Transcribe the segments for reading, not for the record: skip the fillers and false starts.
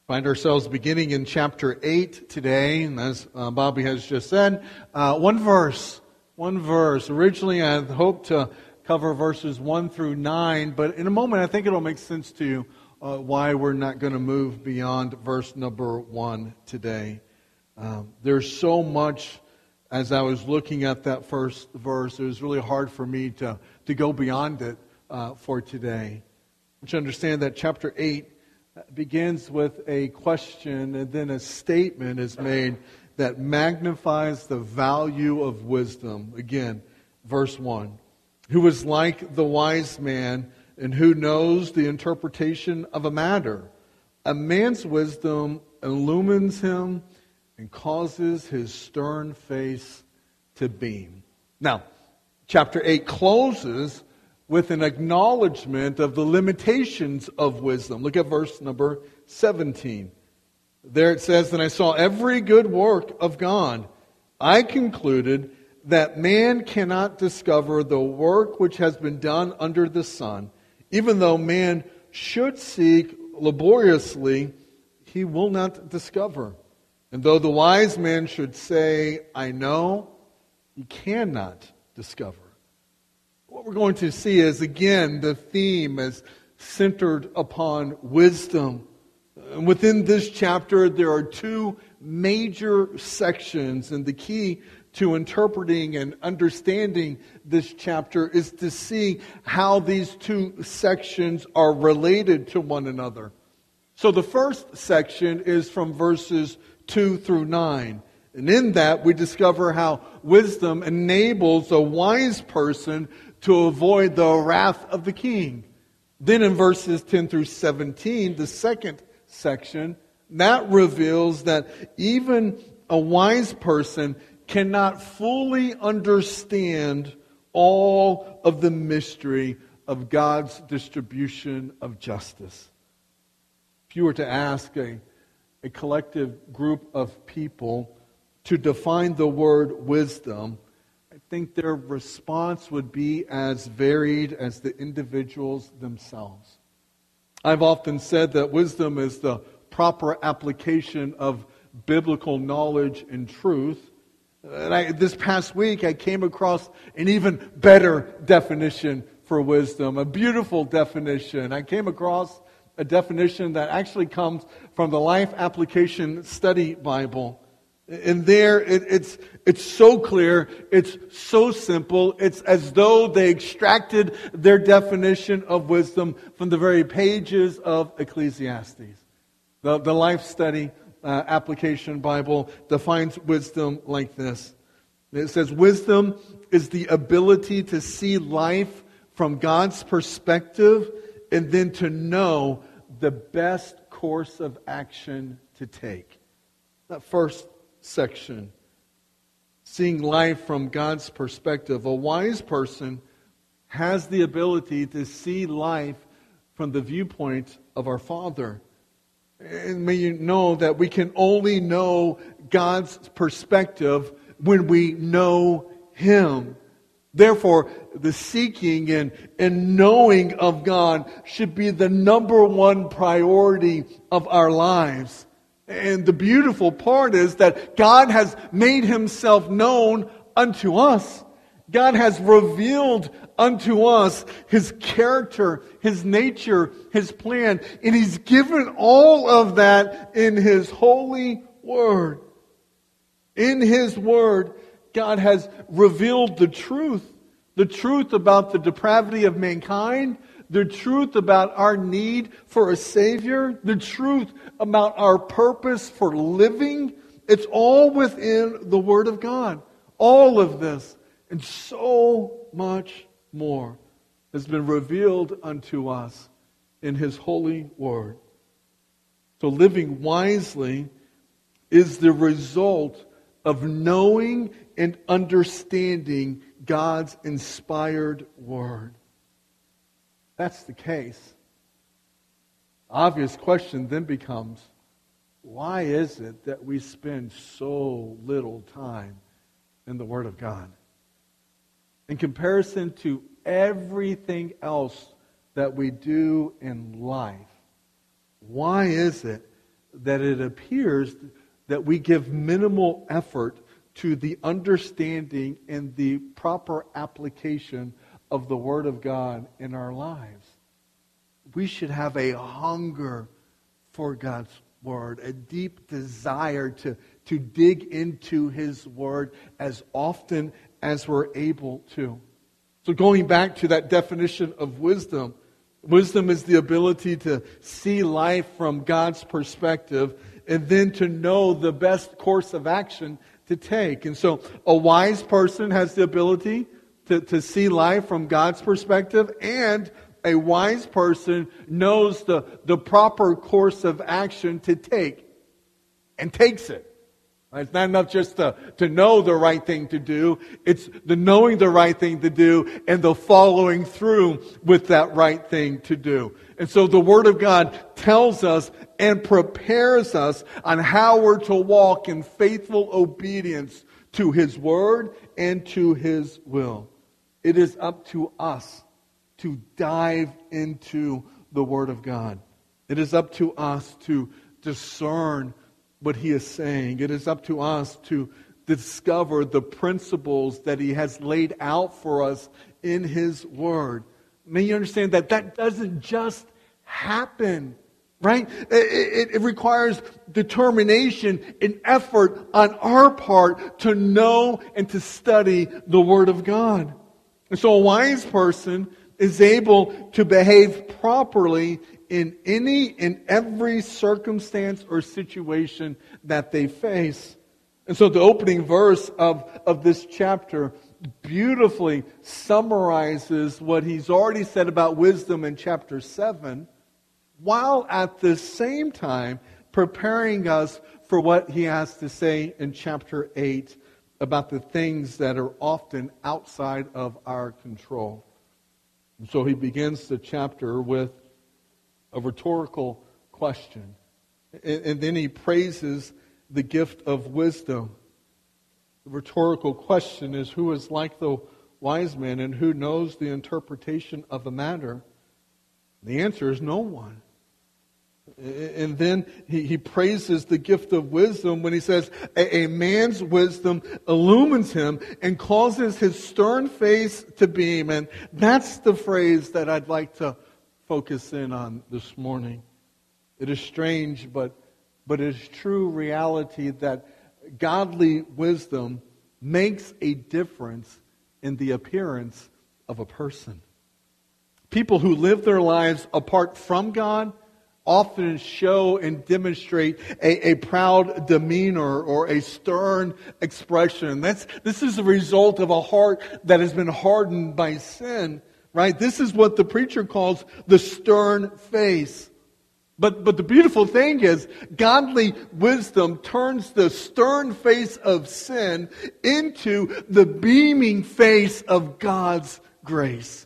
Find ourselves beginning in chapter 8 today, and as Bobby has just said, one verse. Originally I had hoped to cover verses 1 through 9, but in a moment I think it'll make sense to you why we're not going to move beyond verse number 1 today. There's so much, as I was looking at that first verse, it was really hard for me to go beyond it for today. But you understand that chapter 8 begins with a question, and then a statement is made that magnifies the value of wisdom. Again, verse 1. Who is like the wise man and who knows the interpretation of a matter? A man's wisdom illumines him and causes his stern face to beam. Now, chapter 8 closes with an acknowledgement of the limitations of wisdom. Look at verse number 17. There it says, "And I saw every good work of God. I concluded that man cannot discover the work which has been done under the sun. Even though man should seek laboriously, he will not discover. And though the wise man should say, I know, he cannot discover." What we're going to see is, again, the theme is centered upon wisdom. And within this chapter, there are two major sections, and the key to interpreting and understanding this chapter is to see how these two sections are related to one another. So the first section is from verses 2 through 9. And in that, we discover how wisdom enables a wise person to avoid the wrath of the king. Then in verses 10 through 17, the second section, that reveals that even a wise person cannot fully understand all of the mystery of God's distribution of justice. If you were to ask a collective group of people to define the word wisdom, I think their response would be as varied as the individuals themselves. I've often said that wisdom is the proper application of biblical knowledge and truth. And this past week I came across an even better definition for wisdom, a beautiful definition. I came across a definition that actually comes from the Life Application Study Bible. And there, it's so clear, it's so simple, it's as though they extracted their definition of wisdom from the very pages of Ecclesiastes. The Life Study Application Bible defines wisdom like this. It says, wisdom is the ability to see life from God's perspective and then to know the best course of action to take. That first section, seeing life from God's perspective. A wise person has the ability to see life from the viewpoint of our Father. And may you know that we can only know God's perspective when we know Him. Therefore, the seeking and knowing of God should be the number one priority of our lives. And the beautiful part is that God has made Himself known unto us. God has revealed unto us His character, His nature, His plan. And He's given all of that in His holy Word. In His Word, God has revealed the truth about the depravity of mankind, the truth about our need for a Savior, the truth about our purpose for living. It's all within the Word of God. All of this and so much more has been revealed unto us in His holy Word. So living wisely is the result of knowing and understanding God's inspired Word. That's the case. Obvious question then becomes, why is it that we spend so little time in the Word of God? In comparison to everything else that we do in life, why is it that it appears that we give minimal effort to the understanding and the proper application of the Word of God in our lives. We should have a hunger for God's Word, a deep desire to dig into His Word as often as we're able to. So going back to that definition of wisdom, wisdom is the ability to see life from God's perspective and then to know the best course of action to take. And so a wise person has the ability to see life from God's perspective, and a wise person knows the proper course of action to take and takes it. It's not enough just to know the right thing to do. It's the knowing the right thing to do and the following through with that right thing to do. And so the Word of God tells us and prepares us on how we're to walk in faithful obedience to His Word and to His will. It is up to us to dive into the Word of God. It is up to us to discern what He is saying. It is up to us to discover the principles that He has laid out for us in His Word. May you understand that doesn't just happen, right? It requires determination and effort on our part to know and to study the Word of God. And so a wise person is able to behave properly in any and every circumstance or situation that they face. And so the opening verse of this chapter beautifully summarizes what he's already said about wisdom in chapter 7, while at the same time preparing us for what he has to say in chapter 8 about the things that are often outside of our control. And so he begins the chapter with a rhetorical question. And then he praises the gift of wisdom. The rhetorical question is, who is like the wise man and who knows the interpretation of a matter? The answer is no one. And then he praises the gift of wisdom when he says, a man's wisdom illumines him and causes his stern face to beam. And that's the phrase that I'd like to focus in on this morning. It is strange, but it is true reality that godly wisdom makes a difference in the appearance of a person. People who live their lives apart from God often show and demonstrate a proud demeanor or a stern expression. This is a result of a heart that has been hardened by sin, right? This is what the preacher calls the stern face. But the beautiful thing is, godly wisdom turns the stern face of sin into the beaming face of God's grace.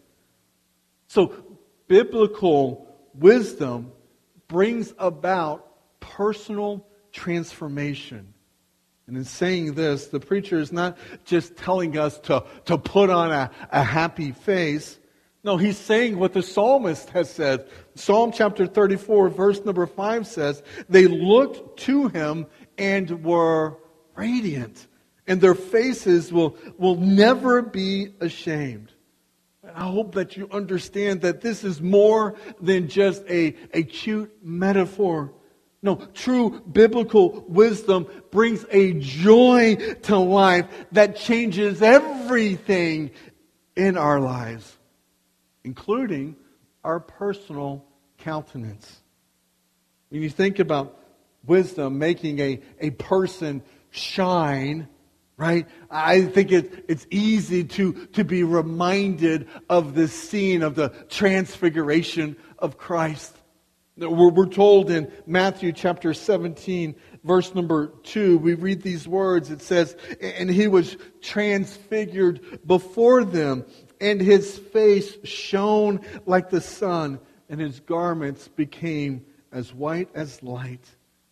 So, biblical wisdom brings about personal transformation. And in saying this, the preacher is not just telling us to put on a happy face. No, he's saying what the psalmist has said. Psalm chapter 34, verse number 5 says, they looked to him and were radiant, and their faces will never be ashamed. And I hope that you understand that this is more than just a cute metaphor. No, true biblical wisdom brings a joy to life that changes everything in our lives, including our personal countenance. When you think about wisdom making a person shine, right? I think it's easy to be reminded of this scene of the transfiguration of Christ. We're told in Matthew chapter 17, verse number 2, we read these words. It says, and he was transfigured before them, and his face shone like the sun, and his garments became as white as light.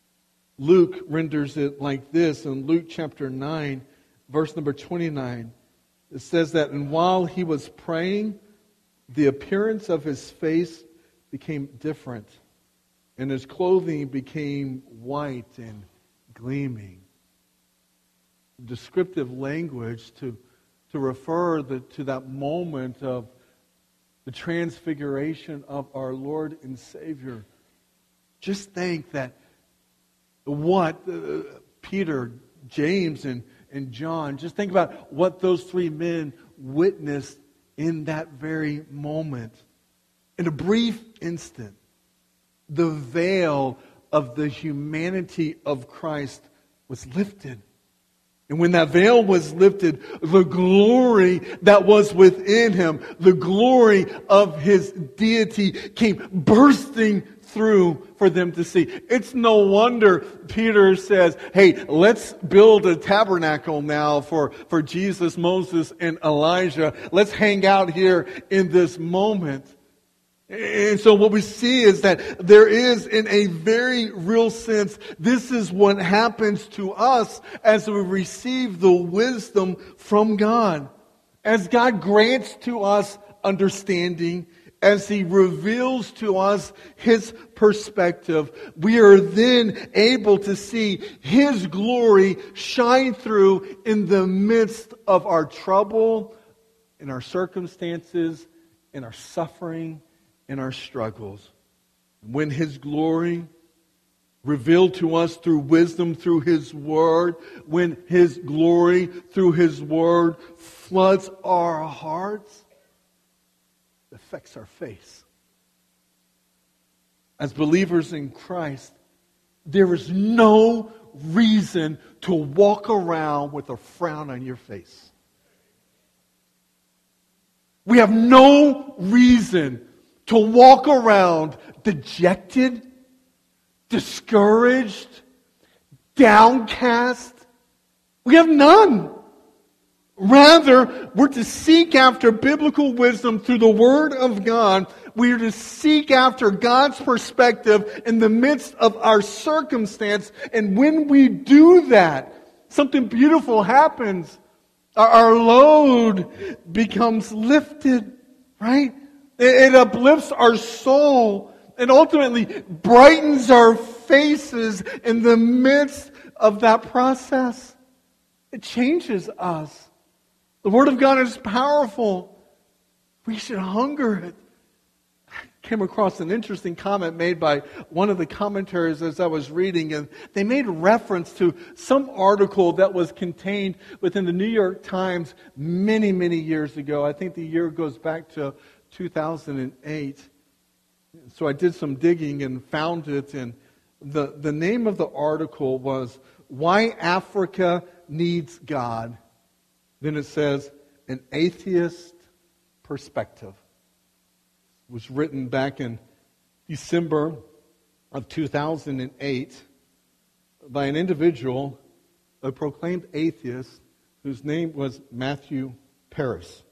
Luke renders it like this in Luke chapter 9, verse number 29. It says that, and while he was praying, the appearance of his face became different. and his clothing became white and gleaming. Descriptive language to refer to that moment of the transfiguration of our Lord and Savior. Just think that what Peter, James, and John, just think about what those three men witnessed in that very moment. In a brief instant, the veil of the humanity of Christ was lifted. And when that veil was lifted, the glory that was within him, the glory of his deity came bursting through for them to see. It's no wonder Peter says, hey, let's build a tabernacle now for Jesus, Moses, and Elijah. Let's hang out here in this moment. And so what we see is that there is, in a very real sense, this is what happens to us as we receive the wisdom from God. As God grants to us understanding, as He reveals to us His perspective, we are then able to see His glory shine through in the midst of our trouble, in our circumstances, in our suffering, in our struggles. When His glory revealed to us through wisdom, through His Word, when His glory through His Word floods our hearts, it affects our face. As believers in Christ, there is no reason to walk around with a frown on your face. We have no reason to walk around dejected, discouraged, downcast. We have none. Rather, we're to seek after biblical wisdom through the Word of God. We are to seek after God's perspective in the midst of our circumstance. And when we do that, something beautiful happens. Our load becomes lifted, right? It uplifts our soul and ultimately brightens our faces in the midst of that process. It changes us. The Word of God is powerful. We should hunger it. I came across an interesting comment made by one of the commentaries as I was reading, and they made reference to some article that was contained within the New York Times many, many years ago. I think the year goes back to 2008. So I did some digging and found it, and the name of the article was Why Africa Needs God. Then it says, An Atheist Perspective. It was written back in December of 2008 by an individual, a proclaimed atheist, whose name was Matthew Paris.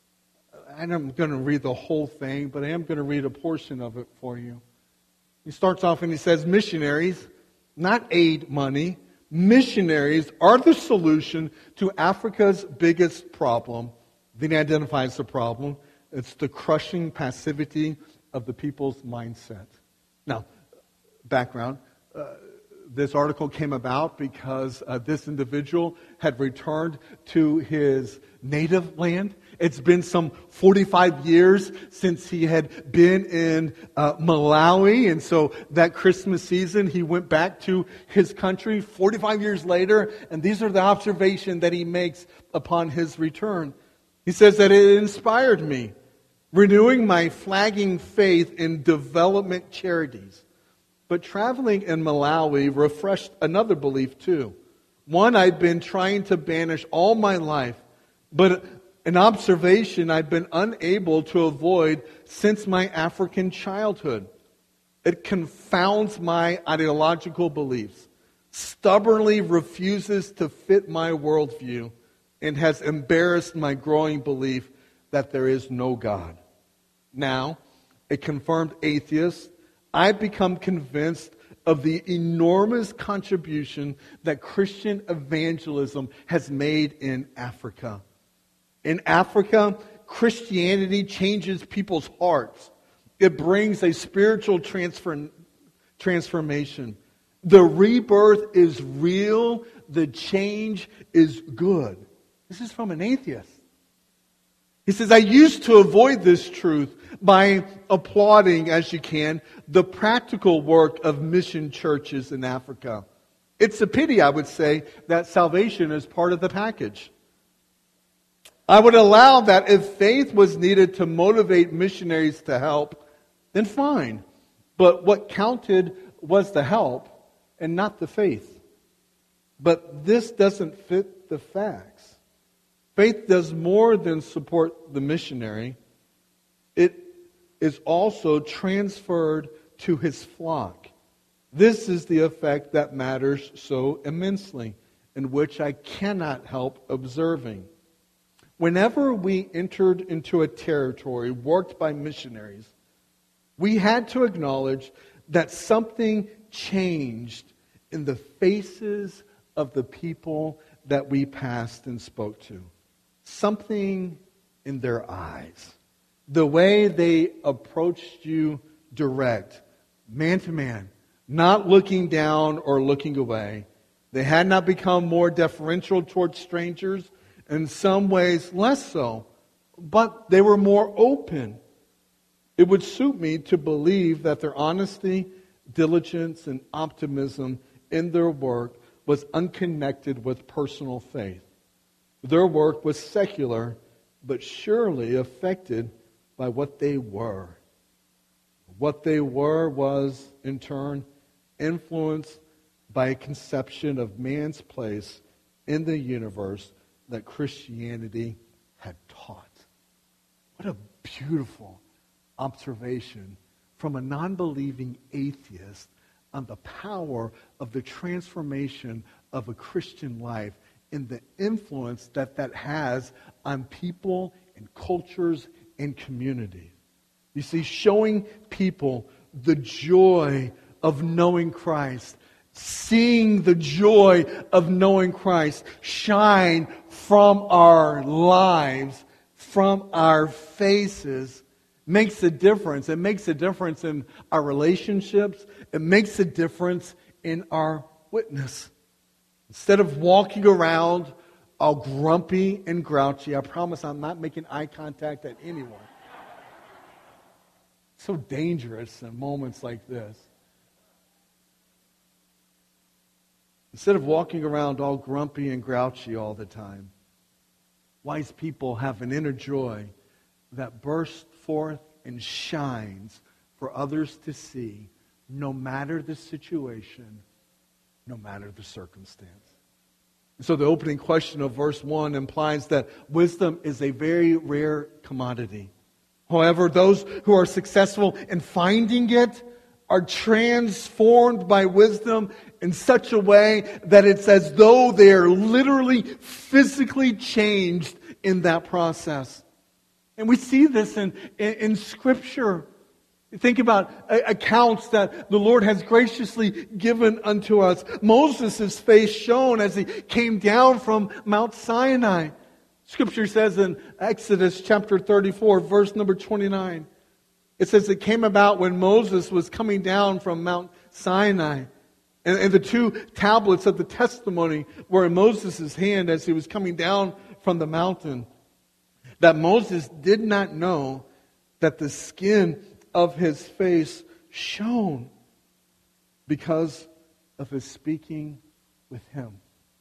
And I'm going to read the whole thing, but I am going to read a portion of it for you. He starts off and he says, missionaries, not aid money, missionaries are the solution to Africa's biggest problem. Then he identifies the problem. It's the crushing passivity of the people's mindset. Now, background. This article came about because this individual had returned to his native land. It's been some 45 years since he had been in Malawi. And so that Christmas season, he went back to his country 45 years later. And these are the observations that he makes upon his return. He says that it inspired me, renewing my flagging faith in development charities. But traveling in Malawi refreshed another belief too. One I'd been trying to banish all my life, but an observation I've been unable to avoid since my African childhood. It confounds my ideological beliefs, stubbornly refuses to fit my worldview, and has embarrassed my growing belief that there is no God. Now, a confirmed atheist, I've become convinced of the enormous contribution that Christian evangelism has made in Africa. In Africa, Christianity changes people's hearts. It brings a spiritual transformation. The rebirth is real. The change is good. This is from an atheist. He says, I used to avoid this truth by applauding, as you can, the practical work of mission churches in Africa. It's a pity, I would say, that salvation is part of the package. I would allow that if faith was needed to motivate missionaries to help, then fine. But what counted was the help and not the faith. But this doesn't fit the facts. Faith does more than support the missionary. It is also transferred to his flock. This is the effect that matters so immensely, and which I cannot help observing. Whenever we entered into a territory worked by missionaries, we had to acknowledge that something changed in the faces of the people that we passed and spoke to. Something in their eyes. The way they approached you direct, man to man, not looking down or looking away. They had not become more deferential towards strangers, in some ways less so, but they were more open. It would suit me to believe that their honesty, diligence, and optimism in their work was unconnected with personal faith. Their work was secular, but surely affected by what they were. What they were was, in turn, influenced by a conception of man's place in the universe that Christianity had taught. What a beautiful observation from a non-believing atheist on the power of the transformation of a Christian life and the influence that that has on people and cultures and communities. You see, showing people the joy of knowing Christ, seeing the joy of knowing Christ shine from our lives, from our faces, makes a difference. It makes a difference in our relationships. It makes a difference in our witness. Instead of walking around all grumpy and grouchy, I promise I'm not making eye contact at anyone. It's so dangerous in moments like this. Instead of walking around all grumpy and grouchy all the time, wise people have an inner joy that bursts forth and shines for others to see, no matter the situation, no matter the circumstance. So the opening question of verse 1 implies that wisdom is a very rare commodity. However, those who are successful in finding it are transformed by wisdom in such a way that it's as though they are literally, physically changed in that process. And we see this in Scripture. Think about accounts that the Lord has graciously given unto us. Moses' face shone as he came down from Mount Sinai. Scripture says in Exodus chapter 34, verse number 29, it says it came about when Moses was coming down from Mount Sinai. And the two tablets of the testimony were in Moses' hand as he was coming down from the mountain. That Moses did not know that the skin of his face shone because of his speaking with him.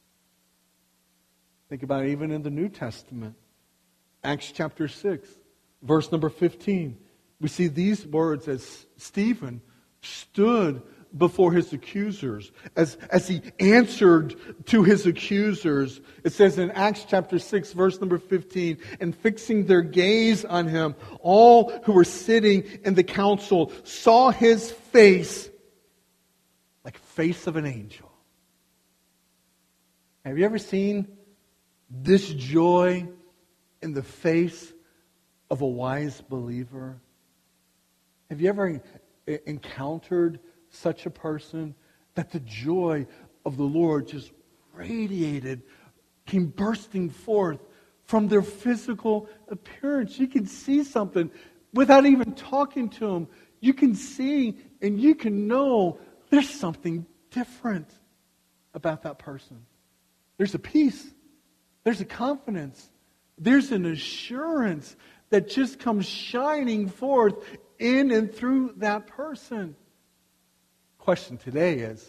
Think about it even in the New Testament. Acts chapter 6, verse number 15. We see these words as Stephen stood before his accusers, as he answered to his accusers. It says in Acts chapter 6, verse number 15, and fixing their gaze on him, all who were sitting in the council saw his face like face of an angel. Have you ever seen this joy in the face of a wise believer? Have you ever encountered such a person that the joy of the Lord just radiated, came bursting forth from their physical appearance? You can see something without even talking to them. You can see And you can know there's something different about that person. There's a peace. There's a confidence. There's an assurance that just comes shining forth in and through that person. Question today is,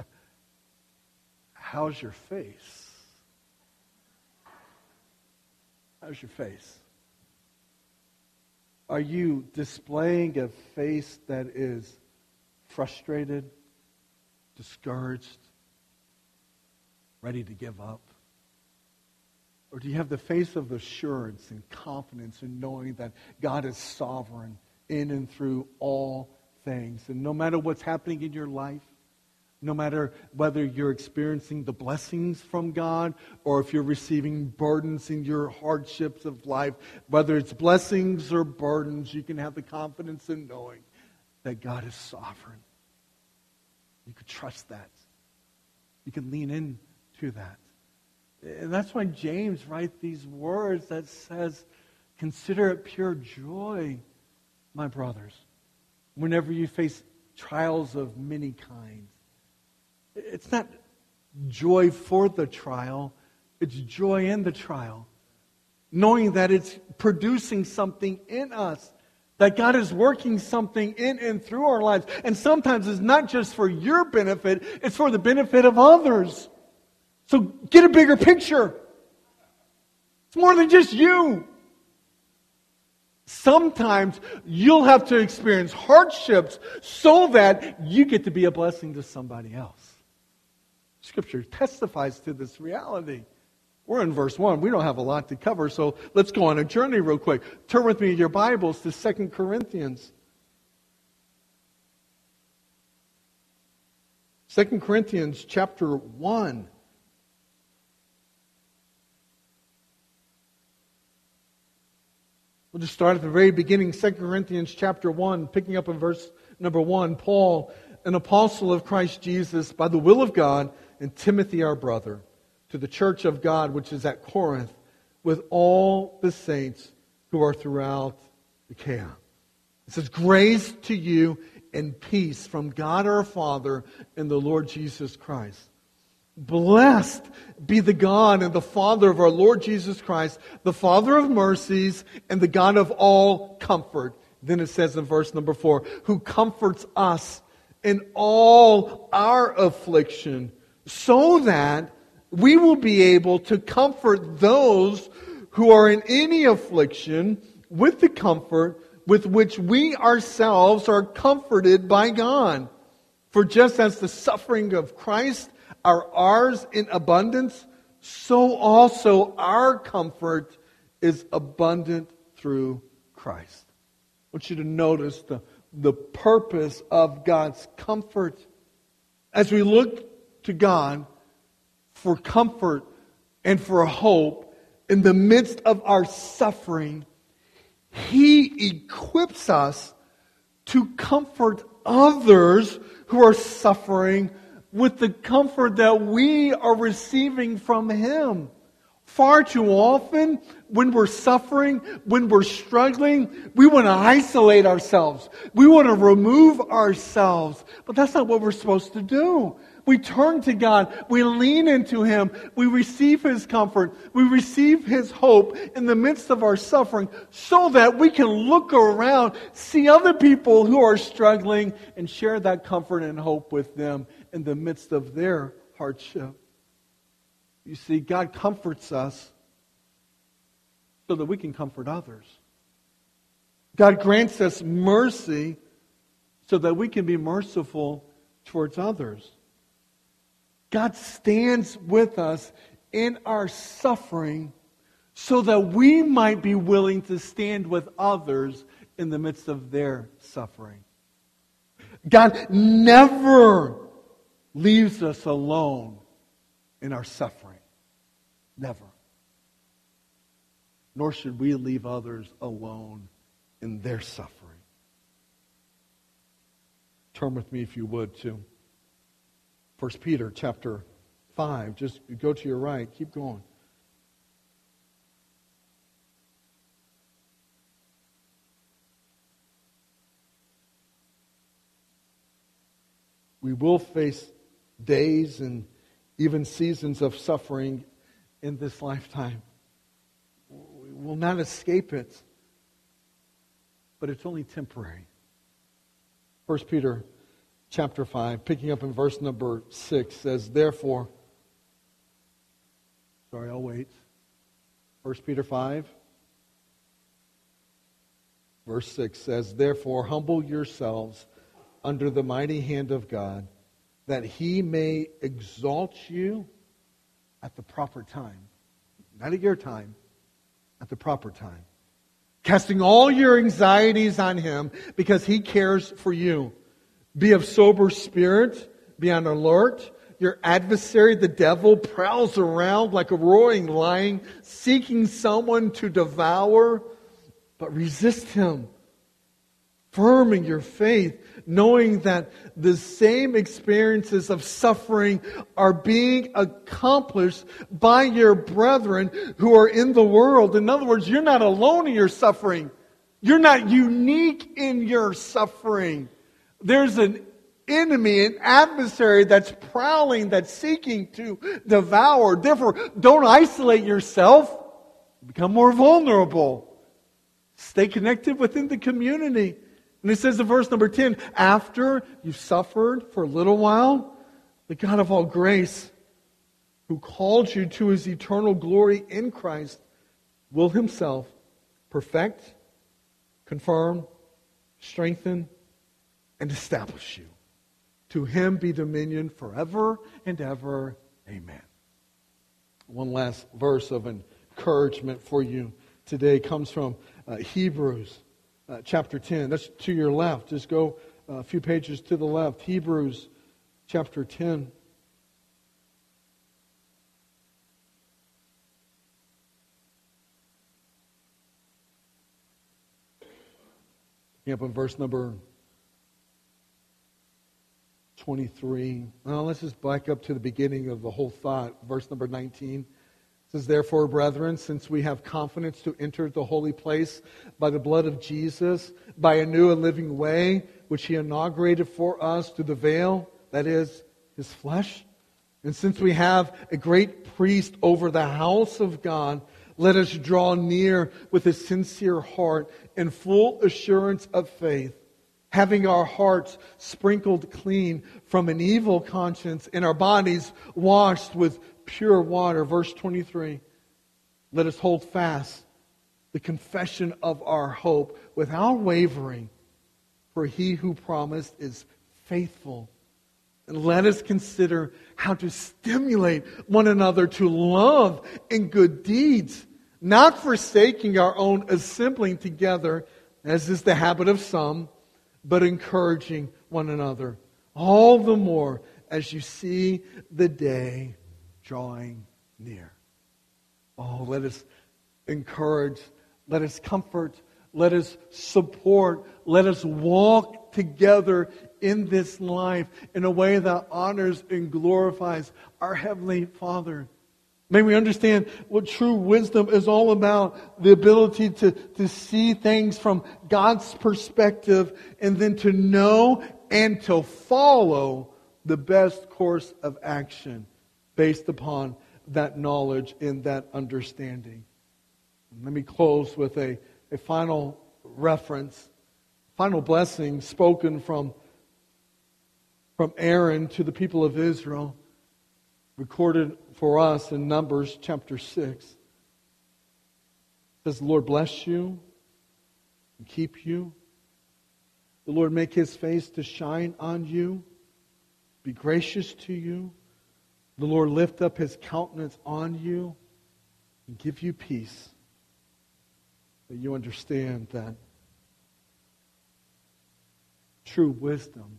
how's your face? How's your face? Are you displaying a face that is frustrated, discouraged, ready to give up? Or do you have the face of assurance and confidence in knowing that God is sovereign in and through all things? And no matter what's happening in your life, no matter whether you're experiencing the blessings from God or if you're receiving burdens in your hardships of life, whether it's blessings or burdens, you can have the confidence in knowing that God is sovereign. You can trust that. You can lean into that. And that's why James writes these words that says, consider it pure joy, my brothers, whenever you face trials of many kinds. It's not joy for the trial, it's joy in the trial. Knowing that it's producing something in us, that God is working something in and through our lives. And sometimes it's not just for your benefit, it's for the benefit of others. So get a bigger picture. It's more than just you. Sometimes you'll have to experience hardships so that you get to be a blessing to somebody else. Scripture testifies to this reality. We're in verse 1. We don't have a lot to cover, so let's go on a journey real quick. Turn with me in your Bibles to 2 Corinthians. 2 Corinthians chapter 1. We'll just start at the very beginning, 2 Corinthians chapter 1, picking up in verse number 1. Paul, an apostle of Christ Jesus, by the will of God, and Timothy our brother, to the church of God which is at Corinth, with all the saints who are throughout Achaia. It says, grace to you and peace from God our Father and the Lord Jesus Christ. Blessed be the God and the Father of our Lord Jesus Christ, the Father of mercies and the God of all comfort. Then it says in verse number 4, who comforts us in all our affliction, so that we will be able to comfort those who are in any affliction with the comfort with which we ourselves are comforted by God. For just as the suffering of Christ are ours in abundance, so also our comfort is abundant through Christ. I want you to notice the purpose of God's comfort. As we look to God for comfort and for hope in the midst of our suffering, He equips us to comfort others who are suffering with the comfort that we are receiving from Him. Far too often, when we're suffering, when we're struggling, we want to isolate ourselves. We want to remove ourselves. But that's not what we're supposed to do. We turn to God. We lean into Him. We receive His comfort. We receive His hope in the midst of our suffering so that we can look around, see other people who are struggling, and share that comfort and hope with them in the midst of their hardship. You see, God comforts us so that we can comfort others. God grants us mercy so that we can be merciful towards others. God stands with us in our suffering so that we might be willing to stand with others in the midst of their suffering. God never leaves us alone in our suffering. Never. Nor should we leave others alone in their suffering. Turn with me, if you would, to 1 Peter chapter 5. Just go to your right. Keep going. We will face days and even seasons of suffering in this lifetime. We will not escape it, but it's only temporary. 1 Peter chapter 5, picking up in verse number 6, says, therefore, I'll wait. 1 Peter 5, verse 6 says, therefore, humble yourselves under the mighty hand of God, that He may exalt you at the proper time. Not at your time, at the proper time. Casting all your anxieties on Him because He cares for you. Be of sober spirit, be on alert. Your adversary, the devil, prowls around like a roaring lion, seeking someone to devour. But resist him, firm in your faith, knowing that the same experiences of suffering are being accomplished by your brethren who are in the world. In other words, you're not alone in your suffering. You're not unique in your suffering. There's an enemy, an adversary that's prowling, that's seeking to devour. Therefore, don't isolate yourself. Become more vulnerable. Stay connected within the community. And it says in verse number 10, after you've suffered for a little while, the God of all grace, who called you to His eternal glory in Christ, will Himself perfect, confirm, strengthen, and establish you. To Him be dominion forever and ever. Amen. One last verse of encouragement for you today comes from Hebrews chapter 10. That's to your left. Just go a few pages to the left. Hebrews chapter 10. Up in verse number 23. Well, let's just back up to the beginning of the whole thought. Verse number 19. It says, therefore, brethren, since we have confidence to enter the holy place by the blood of Jesus, by a new and living way, which He inaugurated for us through the veil, that is, His flesh. And since we have a great priest over the house of God, let us draw near with a sincere heart and full assurance of faith, having our hearts sprinkled clean from an evil conscience and our bodies washed with pure water. Verse 23. Let us hold fast the confession of our hope without wavering, for He who promised is faithful. And let us consider how to stimulate one another to love and good deeds, not forsaking our own assembling together, as is the habit of some, but encouraging one another, all the more as you see the day drawing near. Oh, let us encourage, let us comfort, let us support, let us walk together in this life in a way that honors and glorifies our Heavenly Father. May we understand what true wisdom is all about, the ability to see things from God's perspective and then to know and to follow the best course of action based upon that knowledge and that understanding. Let me close with a final reference, final blessing spoken from Aaron to the people of Israel, recorded for us in Numbers chapter 6. It says, the Lord bless you and keep you. The Lord make His face to shine on you, be gracious to you. The Lord lift up His countenance on you and give you peace. That you understand that true wisdom,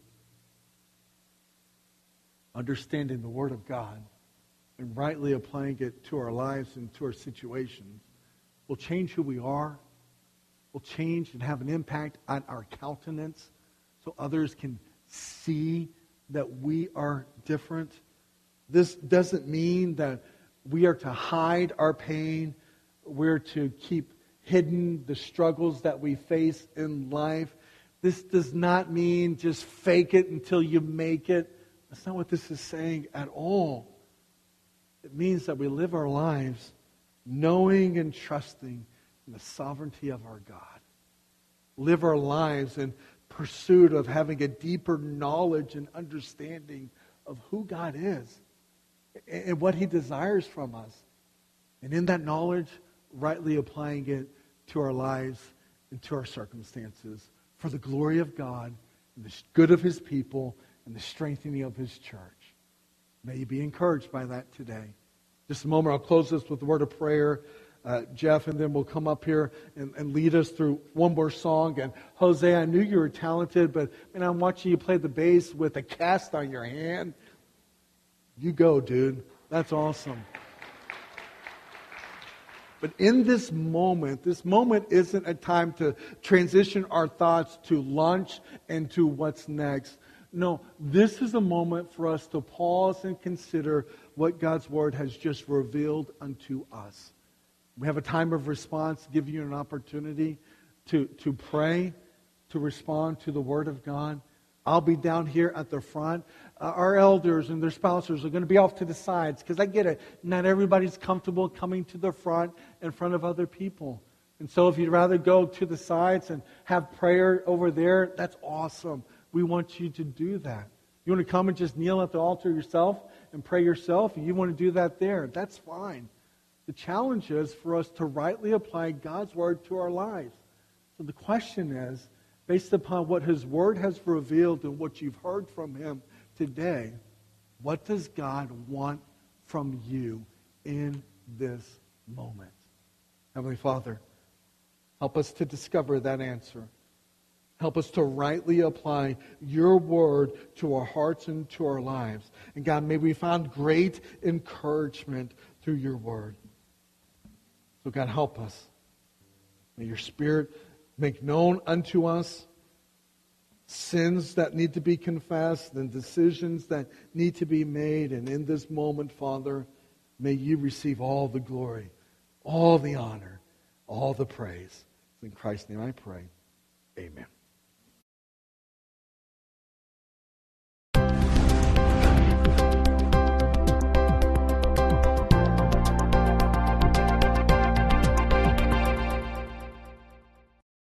understanding the Word of God and rightly applying it to our lives and to our situations will change who we are, will change and have an impact on our countenance so others can see that we are different. This doesn't mean that we are to hide our pain, we're to keep hidden the struggles that we face in life. This does not mean just fake it until you make it. That's not what this is saying at all. It means that we live our lives knowing and trusting in the sovereignty of our God. Live our lives in pursuit of having a deeper knowledge and understanding of who God is and what He desires from us. And in that knowledge, rightly applying it to our lives and to our circumstances for the glory of God and the good of His people and the strengthening of His church. May you be encouraged by that today. Just a moment, I'll close this with a word of prayer. Jeff, and then we'll come up here and lead us through one more song. And Jose, I knew you were talented, but I'm watching you play the bass with a cast on your hand. You go, dude. That's awesome. But in this moment isn't a time to transition our thoughts to lunch and to what's next. No, this is a moment for us to pause and consider what God's Word has just revealed unto us. We have a time of response, give you an opportunity to pray, to respond to the Word of God. I'll be down here at the front. Our elders and their spouses are going to be off to the sides because I get it. Not everybody's comfortable coming to the front in front of other people. And so if you'd rather go to the sides and have prayer over there, that's awesome. We want you to do that. You want to come and just kneel at the altar yourself and pray yourself? You want to do that there? That's fine. The challenge is for us to rightly apply God's Word to our lives. So the question is, based upon what His Word has revealed and what you've heard from Him today, what does God want from you in this moment? Heavenly Father, help us to discover that answer. Help us to rightly apply your word to our hearts and to our lives. And God, may we find great encouragement through your word. So God, help us. May your Spirit make known unto us sins that need to be confessed and decisions that need to be made. And in this moment, Father, may you receive all the glory, all the honor, all the praise. In Christ's name I pray. Amen.